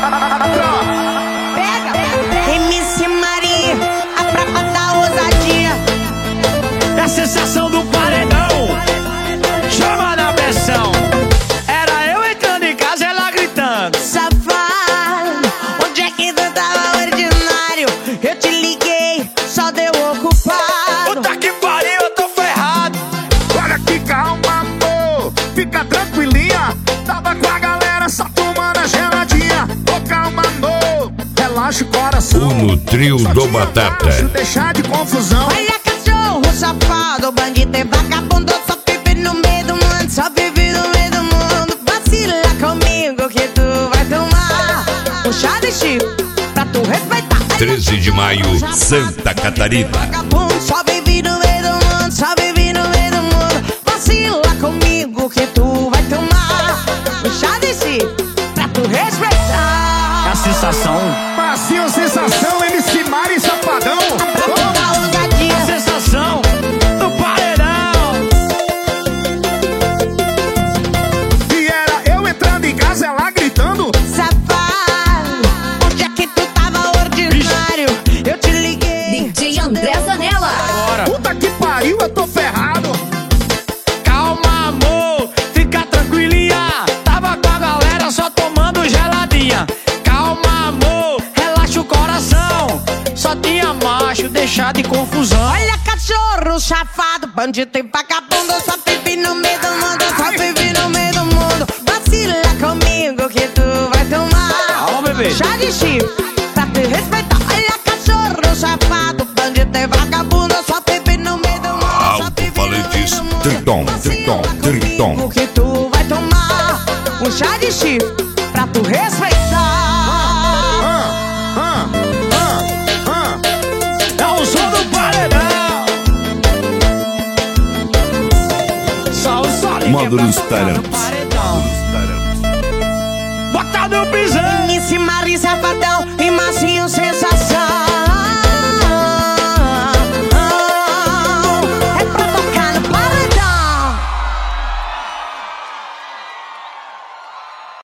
Pega, MC Maria, a prapa da ousadia. É a sensação do paredão, chama na pressão. Era eu entrando em casa, ela gritando: safado, onde é que tu tava ordinário? Eu te liguei, só deu ocupado. Puta que pariu, eu tô ferrado. Olha aqui, calma, amor, fica tranquilinha. Tava com a galera só tomando a geladinha. Ô, calma, amor, relaxa o coração. No trio do Batata. Deixar de confusão. Olha cachorro safado, bandido e vagabundo, só vive no meio do mundo, só vive no meio do mundo. Vacila comigo que tu vai tomar um chá de Chico pra tu respeitar. 13 de maio, Santa Catarina. Vagabundo, só vive no meio do mundo, só vive no meio do mundo. Vacila comigo que tu vai tomar um chá de Chico pra tu respeitar. É a sensação, Passinho, sensação, MC Mari Safadão. Da ousadia. a sensação do paredão. E era eu entrando em casa, ela gritando. Safado, onde é que tu tava ordinário? Eu te liguei. DJ André Zanella. Puta que pariu, eu tô ferrado. Calma, amor, fica tranquilinha. Tava com a galera só tomando geladinha. Calma, amor, relaxa o coração. Só tinha macho, deixar de confusão. Olha cachorro safado, bandido e vagabundo, só vive no meio do mundo, só vive no meio do mundo. Vacila comigo que tu vai tomar Calma, bebê. chá de Chico pra te respeitar. Olha cachorro safado, bandido e vagabundo, só vive no meio do mundo, só vive no meio Alto-falantes, do mundo. Triton, Triton, Triton. Comigo que tu vai tomar um chá de Chico pra tu respeitar. É o som do paredão. Só o som Módulos paredão. Taramps. Bota no pisão. MC Mari Safadão,